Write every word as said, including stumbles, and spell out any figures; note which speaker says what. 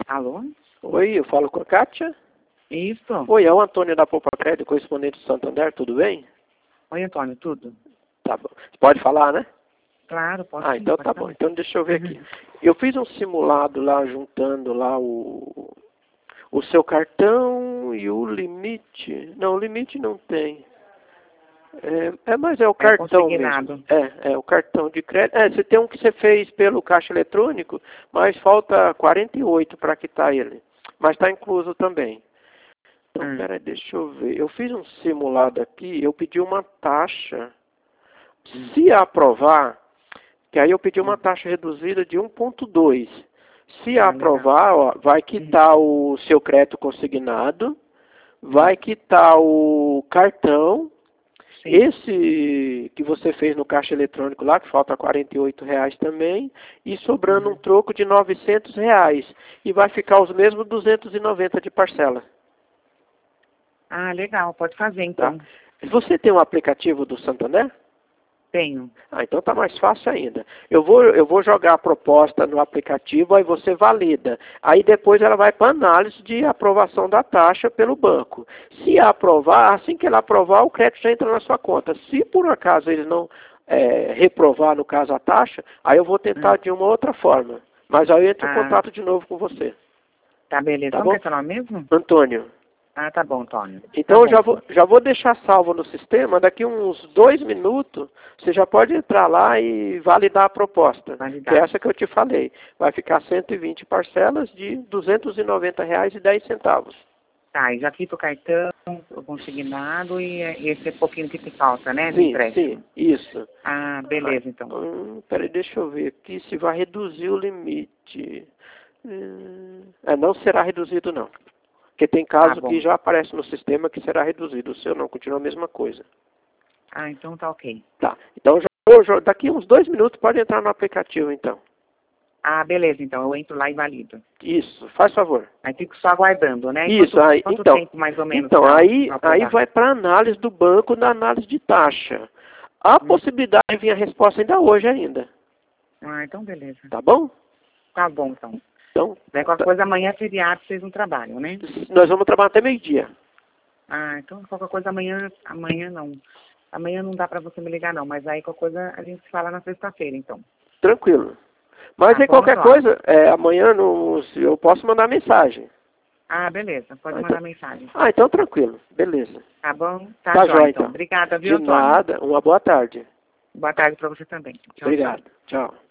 Speaker 1: Alô?
Speaker 2: Oi, eu falo com a Kátia.
Speaker 1: Isso.
Speaker 2: Oi, é o Antônio da Poupa Crédito, correspondente do Santander, tudo bem?
Speaker 1: Oi, Antônio, tudo?
Speaker 2: Tá bom. Você pode falar, né?
Speaker 1: Claro, pode
Speaker 2: Ah,
Speaker 1: sim,
Speaker 2: então
Speaker 1: pode
Speaker 2: tá
Speaker 1: falar.
Speaker 2: bom. Então deixa eu ver aqui. Eu fiz um simulado lá, juntando lá o, o seu cartão e o limite. Não, o limite não tem. É, é mas é o
Speaker 1: É
Speaker 2: cartão mesmo.
Speaker 1: consignado.
Speaker 2: É, é o cartão de crédito. É, você tem um que você fez pelo caixa eletrônico, mas falta quarenta e oito para quitar ele. Mas está incluso também. Então,
Speaker 1: Hum.
Speaker 2: peraí, deixa eu ver. Eu fiz um simulado aqui, eu pedi uma taxa. Se aprovar, que aí eu pedi uma taxa reduzida de um ponto dois. Se
Speaker 1: Ah, legal.
Speaker 2: aprovar, ó, vai quitar o seu crédito consignado, vai quitar o cartão.
Speaker 1: Sim.
Speaker 2: Esse que você fez no caixa eletrônico lá, que falta quarenta e oito reais também, e sobrando
Speaker 1: Uhum.
Speaker 2: um troco de novecentos reais. E vai ficar os mesmos duzentos e noventa de parcela.
Speaker 1: Ah, legal, pode fazer
Speaker 2: Tá?
Speaker 1: então.
Speaker 2: Você tem um aplicativo do Santander?
Speaker 1: Tenho.
Speaker 2: Ah, então tá mais fácil ainda. Eu vou, eu vou jogar a proposta no aplicativo, aí você valida. Aí depois ela vai para análise de aprovação da taxa pelo banco. Se aprovar, assim que ela aprovar, o crédito já entra na sua conta. Se por acaso eles não é, reprovar, no caso, a taxa, aí eu vou tentar
Speaker 1: Hum.
Speaker 2: de uma outra forma. Mas aí eu entro em
Speaker 1: Ah,
Speaker 2: contato de novo com você.
Speaker 1: tá beleza.
Speaker 2: Tá
Speaker 1: Como que
Speaker 2: bom?
Speaker 1: é seu nome mesmo?
Speaker 2: Antônio.
Speaker 1: Ah, tá bom, Antônio.
Speaker 2: Então
Speaker 1: Tá
Speaker 2: eu já
Speaker 1: bom.
Speaker 2: vou, já vou deixar salvo no sistema, daqui uns dois minutos, você já pode entrar lá e validar a proposta,
Speaker 1: Validar.
Speaker 2: que é essa que eu te falei. Vai ficar cento e vinte parcelas de duzentos e noventa reais e dez centavos.
Speaker 1: Tá, e já quito o cartão, o consignado e esse pouquinho que te falta, né, de
Speaker 2: Sim,
Speaker 1: empréstimo.
Speaker 2: sim, isso.
Speaker 1: Ah, beleza, então.
Speaker 2: Hum, peraí, deixa eu ver aqui se vai reduzir o limite. Hum, é, não será reduzido não. Porque tem
Speaker 1: Tá
Speaker 2: caso que
Speaker 1: bom.
Speaker 2: já aparece no sistema que será reduzido. O seu não, continua a mesma coisa.
Speaker 1: Ah, então tá ok.
Speaker 2: Tá. Então, já, vou jo- daqui uns dois minutos pode entrar no aplicativo, então.
Speaker 1: Ah, beleza, então eu entro lá e valido.
Speaker 2: Isso, faz favor.
Speaker 1: Aí fico só aguardando, né? E
Speaker 2: Isso,
Speaker 1: quanto,
Speaker 2: aí,
Speaker 1: quanto
Speaker 2: então,
Speaker 1: tempo mais ou menos
Speaker 2: então
Speaker 1: pra,
Speaker 2: aí,
Speaker 1: pra
Speaker 2: aí
Speaker 1: aprovar?
Speaker 2: vai para análise do banco na análise de taxa. Há
Speaker 1: Hum.
Speaker 2: possibilidade de vir a resposta ainda hoje ainda,
Speaker 1: Ah, então beleza.
Speaker 2: tá bom?
Speaker 1: Tá bom, então.
Speaker 2: Então,
Speaker 1: Daí qualquer
Speaker 2: tá-
Speaker 1: coisa amanhã é feriado, vocês não trabalham, né?
Speaker 2: nós vamos trabalhar até meio-dia.
Speaker 1: Ah, então qualquer coisa amanhã, amanhã não. Amanhã não dá pra você me ligar não, mas aí qualquer coisa a gente fala na sexta-feira, então.
Speaker 2: Tranquilo. Mas
Speaker 1: Tá
Speaker 2: aí
Speaker 1: bom,
Speaker 2: qualquer
Speaker 1: Antônio?
Speaker 2: coisa, é, amanhã no, eu posso mandar mensagem.
Speaker 1: Ah, beleza, pode
Speaker 2: Ah,
Speaker 1: mandar
Speaker 2: então,
Speaker 1: mensagem.
Speaker 2: ah, então tranquilo. Beleza.
Speaker 1: Tá bom? Tá,
Speaker 2: Tá
Speaker 1: jóia,
Speaker 2: jóia,
Speaker 1: então.
Speaker 2: então.
Speaker 1: Obrigada, viu,
Speaker 2: De
Speaker 1: Antônio?
Speaker 2: nada. Uma boa tarde.
Speaker 1: Boa tarde pra você também. Tchau, tchau.
Speaker 2: Obrigado. Tchau.